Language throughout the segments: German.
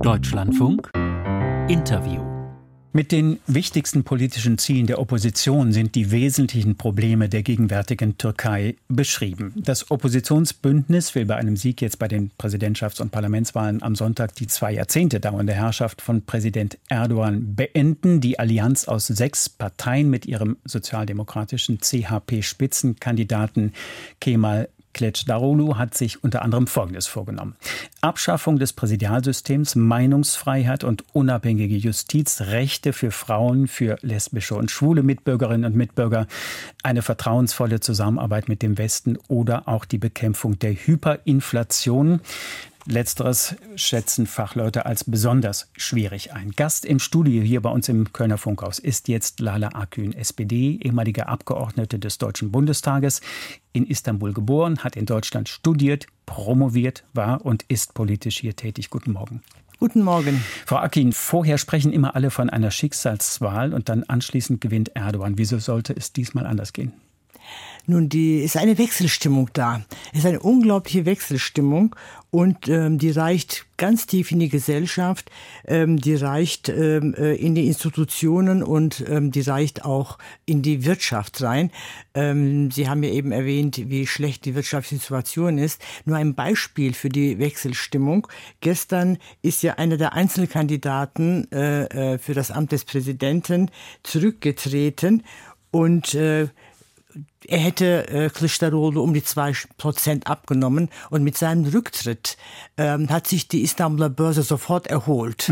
Deutschlandfunk Interview. Mit den wichtigsten politischen Zielen der Opposition sind die wesentlichen Probleme der gegenwärtigen Türkei beschrieben. Das Oppositionsbündnis will bei einem Sieg jetzt bei den Präsidentschafts- und Parlamentswahlen am Sonntag die 2 Jahrzehnte dauernde Herrschaft von Präsident Erdogan beenden. Die Allianz aus 6 Parteien mit ihrem sozialdemokratischen CHP-Spitzenkandidaten Kemal Kılıçdaroğlu hat sich unter anderem Folgendes vorgenommen: Abschaffung des Präsidialsystems, Meinungsfreiheit und unabhängige Justiz, Rechte für Frauen, für lesbische und schwule Mitbürgerinnen und Mitbürger, eine vertrauensvolle Zusammenarbeit mit dem Westen oder auch die Bekämpfung der Hyperinflation. Letzteres schätzen Fachleute als besonders schwierig ein. Gast im Studio hier bei uns im Kölner Funkhaus ist jetzt Lala Akgün, SPD, ehemalige Abgeordnete des Deutschen Bundestages, in Istanbul geboren, hat in Deutschland studiert, promoviert, war und ist politisch hier tätig. Guten Morgen. Guten Morgen. Frau Akgün, vorher sprechen immer alle von einer Schicksalswahl und dann anschließend gewinnt Erdogan. Wieso sollte es diesmal anders gehen? Nun, ist eine Wechselstimmung da. Es ist eine unglaubliche Wechselstimmung und die reicht ganz tief in die Gesellschaft, die reicht in die Institutionen und die reicht auch in die Wirtschaft rein. Sie haben ja eben erwähnt, wie schlecht die wirtschaftliche Situation ist. Nur ein Beispiel für die Wechselstimmung. Gestern ist ja einer der Einzelkandidaten für das Amt des Präsidenten zurückgetreten und er hätte Kılıçdaroğlu um die 2% abgenommen und mit seinem Rücktritt hat sich die Istanbuler Börse sofort erholt.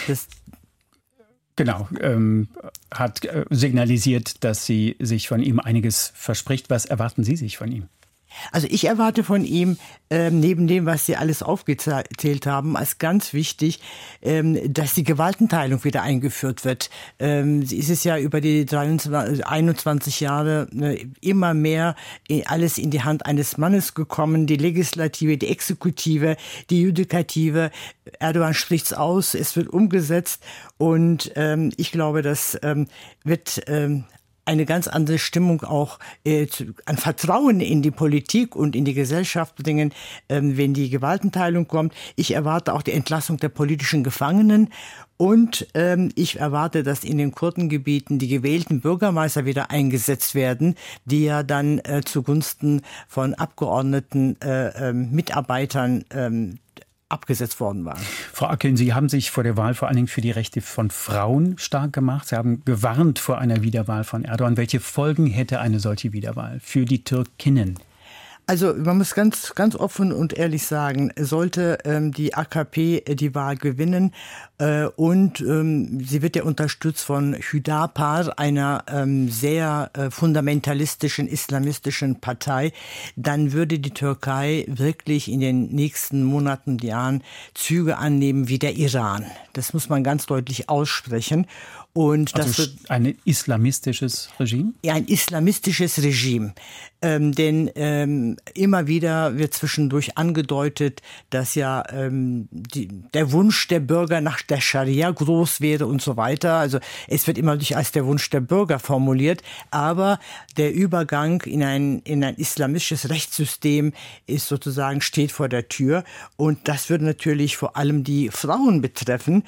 Genau, hat signalisiert, dass sie sich von ihm einiges verspricht. Was erwarten Sie sich von ihm? Also ich erwarte von ihm, neben dem, was Sie alles aufgezählt haben, als ganz wichtig, dass die Gewaltenteilung wieder eingeführt wird. Es ist ja über die 21 Jahre immer mehr alles in die Hand eines Mannes gekommen. Die Legislative, die Exekutive, die Judikative. Erdogan spricht's aus, es wird umgesetzt und ich glaube, das wird eine ganz andere Stimmung auch an Vertrauen in die Politik und in die Gesellschaft bringen, wenn die Gewaltenteilung kommt. Ich erwarte auch die Entlassung der politischen Gefangenen und ich erwarte, dass in den Kurdengebieten die gewählten Bürgermeister wieder eingesetzt werden, die ja dann zugunsten von Abgeordneten, Mitarbeitern abgesetzt worden waren. Frau Akgün, Sie haben sich vor der Wahl vor allen Dingen für die Rechte von Frauen stark gemacht. Sie haben gewarnt vor einer Wiederwahl von Erdogan. Welche Folgen hätte eine solche Wiederwahl für die Türkinnen? Also man muss ganz offen und ehrlich sagen, sollte die AKP die Wahl gewinnen und sie wird ja unterstützt von Hüdapar, einer sehr fundamentalistischen, islamistischen Partei, dann würde die Türkei wirklich in den nächsten Monaten und Jahren Züge annehmen wie der Iran. Das muss man ganz deutlich aussprechen. Und also das wird ein islamistisches Regime? Ja, ein islamistisches Regime. Denn immer wieder wird zwischendurch angedeutet, dass ja der Wunsch der Bürger nach der Scharia groß wäre und so weiter. Also es wird immer als der Wunsch der Bürger formuliert. Aber der Übergang in ein islamistisches Rechtssystem ist sozusagen, steht vor der Tür. Und das würde natürlich vor allem die Frauen betreffen.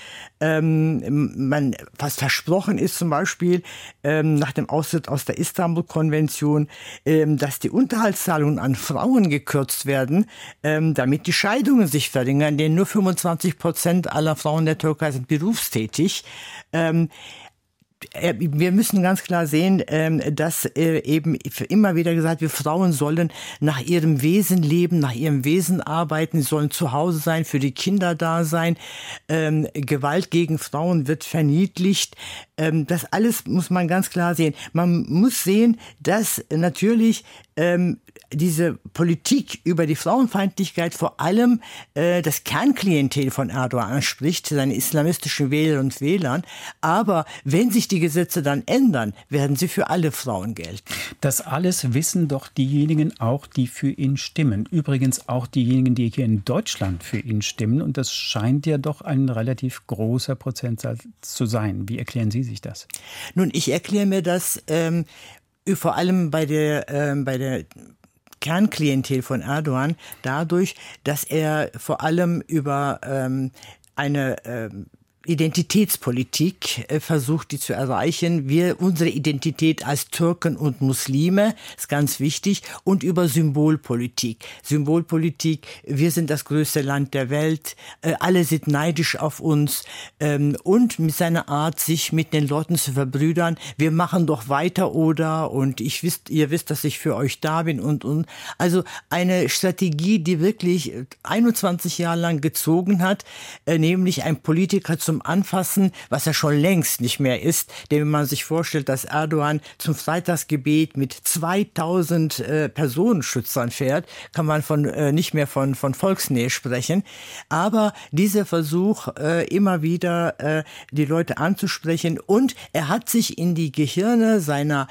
Was versprochen ist zum Beispiel nach dem Austritt aus der Istanbul-Konvention, dass die Unterhaltszahlungen an Frauen gekürzt werden, damit die Scheidungen sich verringern, denn nur 25% aller Frauen der Türkei sind berufstätig. Wir müssen ganz klar sehen, dass eben immer wieder gesagt wird, Frauen sollen nach ihrem Wesen leben, nach ihrem Wesen arbeiten, sie sollen zu Hause sein, für die Kinder da sein. Gewalt gegen Frauen wird verniedlicht. Das alles muss man ganz klar sehen. Man muss sehen, dass natürlich diese Politik über die Frauenfeindlichkeit vor allem das Kernklientel von Erdogan anspricht, seine islamistischen Wähler und Wählern. Aber wenn sich die Gesetze dann ändern, werden sie für alle Frauen gelten. Das alles wissen doch diejenigen auch, die für ihn stimmen. Übrigens auch diejenigen, die hier in Deutschland für ihn stimmen. Und das scheint ja doch ein relativ großer Prozentsatz zu sein. Wie erklären Sie sich das? Nun, ich erkläre mir das vor allem bei der Kernklientel von Erdogan dadurch, dass er vor allem über eine Identitätspolitik versucht, die zu erreichen. Unsere Identität als Türken und Muslime ist ganz wichtig, und über Symbolpolitik. Symbolpolitik, wir sind das größte Land der Welt, alle sind neidisch auf uns, und mit seiner Art, sich mit den Leuten zu verbrüdern. Wir machen doch weiter, oder? Und ihr wisst, dass ich für euch da bin und. Also eine Strategie, die wirklich 21 Jahre lang gezogen hat, nämlich ein Politiker zum Anfassen, was er schon längst nicht mehr ist. Denn wenn man sich vorstellt, dass Erdogan zum Freitagsgebet mit 2000 Personenschützern fährt, kann man nicht mehr von Volksnähe sprechen. Aber dieser Versuch, immer wieder die Leute anzusprechen, und er hat sich in die Gehirne seiner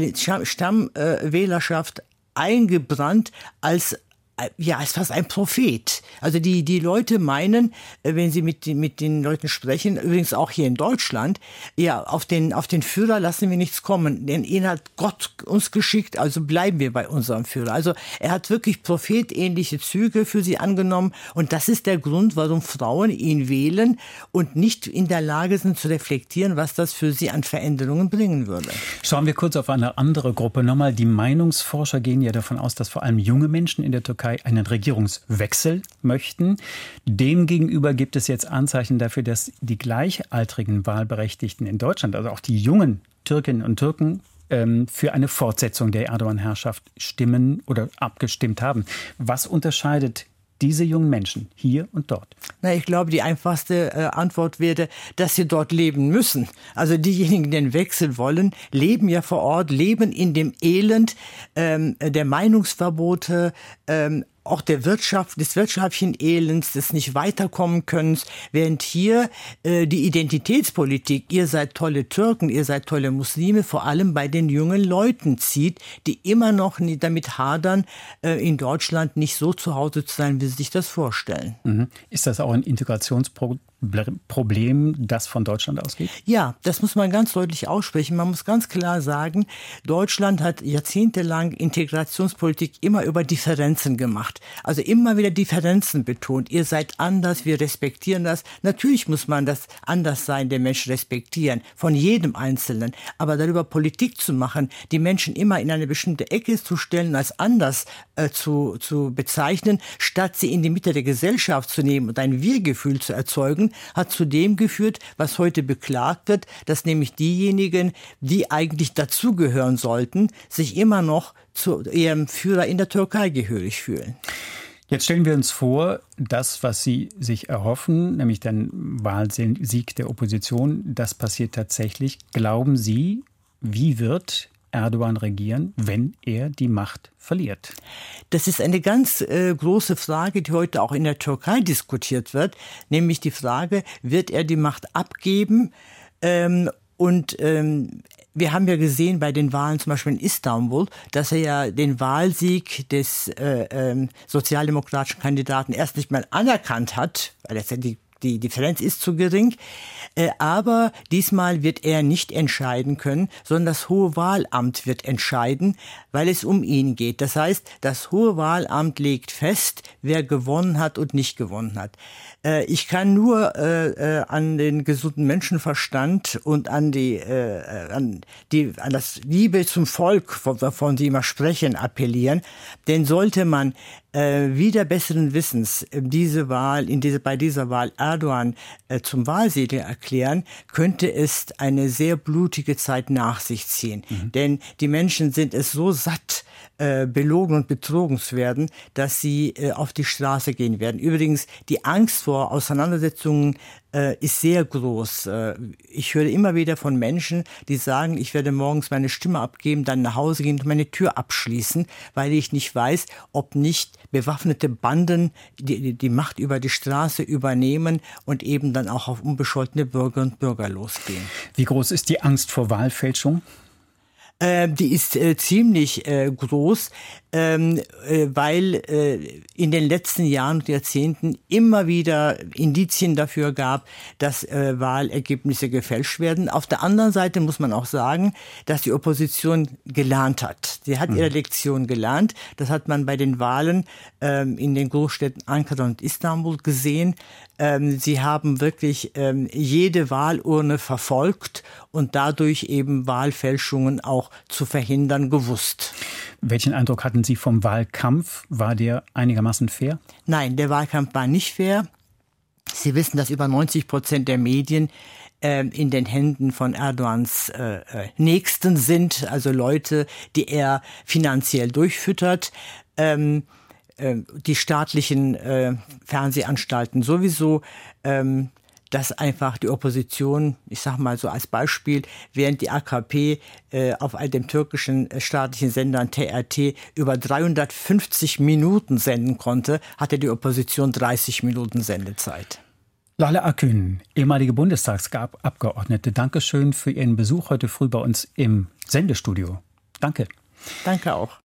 Stammwählerschaft eingebrannt als fast ein Prophet. Also die Leute meinen, wenn sie mit den Leuten sprechen, übrigens auch hier in Deutschland, ja, auf den Führer lassen wir nichts kommen, denn ihn hat Gott uns geschickt, also bleiben wir bei unserem Führer. Also er hat wirklich prophetähnliche Züge für sie angenommen, und das ist der Grund, warum Frauen ihn wählen und nicht in der Lage sind zu reflektieren, was das für sie an Veränderungen bringen würde. Schauen wir kurz auf eine andere Gruppe nochmal. Die Meinungsforscher gehen ja davon aus, dass vor allem junge Menschen in der Türkei einen Regierungswechsel möchten. Demgegenüber gibt es jetzt Anzeichen dafür, dass die gleichaltrigen Wahlberechtigten in Deutschland, also auch die jungen Türkinnen und Türken, für eine Fortsetzung der Erdogan-Herrschaft stimmen oder abgestimmt haben. Was unterscheidet diese jungen Menschen hier und dort? Ich glaube, die einfachste Antwort wäre, dass sie dort leben müssen. Also diejenigen, die den Wechsel wollen, leben ja vor Ort, leben in dem Elend der Meinungsverbote, auch des wirtschaftlichen Elends, des nicht weiterkommen Könnens, während hier die Identitätspolitik, ihr seid tolle Türken, ihr seid tolle Muslime, vor allem bei den jungen Leuten zieht, die immer noch damit hadern, in Deutschland nicht so zu Hause zu sein, wie sie sich das vorstellen. Mhm. Ist das auch ein Integrationsproblem, das von Deutschland ausgeht? Ja, das muss man ganz deutlich aussprechen. Man muss ganz klar sagen, Deutschland hat jahrzehntelang Integrationspolitik immer über Differenzen gemacht. Also immer wieder Differenzen betont. Ihr seid anders, wir respektieren das. Natürlich muss man das Anderssein der Menschen respektieren, von jedem Einzelnen. Aber darüber Politik zu machen, die Menschen immer in eine bestimmte Ecke zu stellen, als anders zu bezeichnen, statt sie in die Mitte der Gesellschaft zu nehmen und ein Wir-Gefühl zu erzeugen, hat zu dem geführt, was heute beklagt wird, dass nämlich diejenigen, die eigentlich dazugehören sollten, sich immer noch zu ihrem Führer in der Türkei gehörig fühlen. Jetzt stellen wir uns vor, das, was Sie sich erhoffen, nämlich den Wahlsieg der Opposition, das passiert tatsächlich. Glauben Sie, wie wird Erdogan regieren, wenn er die Macht verliert? Das ist eine ganz große Frage, die heute auch in der Türkei diskutiert wird, nämlich die Frage, wird er die Macht abgeben? Wir haben ja gesehen bei den Wahlen zum Beispiel in Istanbul, dass er ja den Wahlsieg des sozialdemokratischen Kandidaten erst nicht mal anerkannt hat, weil letztendlich die Differenz ist zu gering, aber diesmal wird er nicht entscheiden können, sondern das Hohe Wahlamt wird entscheiden, weil es um ihn geht. Das heißt, das Hohe Wahlamt legt fest, wer gewonnen hat und nicht gewonnen hat. Ich kann nur an den gesunden Menschenverstand und an das Liebe zum Volk, wovon Sie immer sprechen, appellieren. Denn sollte man wieder besseren Wissens bei dieser Wahl Erdogan zum Wahlsieger erklären, könnte es eine sehr blutige Zeit nach sich ziehen. Mhm. Denn die Menschen sind es so satt, belogen und betrogen zu werden, dass sie auf die Straße gehen werden. Übrigens, die Angst vor Auseinandersetzungen ist sehr groß. Ich höre immer wieder von Menschen, die sagen, ich werde morgens meine Stimme abgeben, dann nach Hause gehen und meine Tür abschließen, weil ich nicht weiß, ob nicht bewaffnete Banden die Macht über die Straße übernehmen und eben dann auch auf unbescholtene Bürger und Bürger losgehen. Wie groß ist die Angst vor Wahlfälschung? Die ist ziemlich groß, weil in den letzten Jahren und Jahrzehnten immer wieder Indizien dafür gab, dass Wahlergebnisse gefälscht werden. Auf der anderen Seite muss man auch sagen, dass die Opposition gelernt hat. Sie hat ihre Lektion gelernt. Das hat man bei den Wahlen in den Großstädten Ankara und Istanbul gesehen. Sie haben wirklich jede Wahlurne verfolgt und dadurch eben Wahlfälschungen auch zu verhindern gewusst. Welchen Eindruck hatten Sie vom Wahlkampf? War der einigermaßen fair? Nein, der Wahlkampf war nicht fair. Sie wissen, dass über 90% der Medien in den Händen von Erdogans Nächsten sind, also Leute, die er finanziell durchfüttert. Die staatlichen Fernsehanstalten sowieso, dass einfach die Opposition, ich sag mal so als Beispiel, während die AKP auf dem türkischen staatlichen Sender TRT über 350 Minuten senden konnte, hatte die Opposition 30 Minuten Sendezeit. Lale Akün, ehemalige Bundestagsabgeordnete, danke schön für Ihren Besuch heute früh bei uns im Sendestudio. Danke. Danke auch.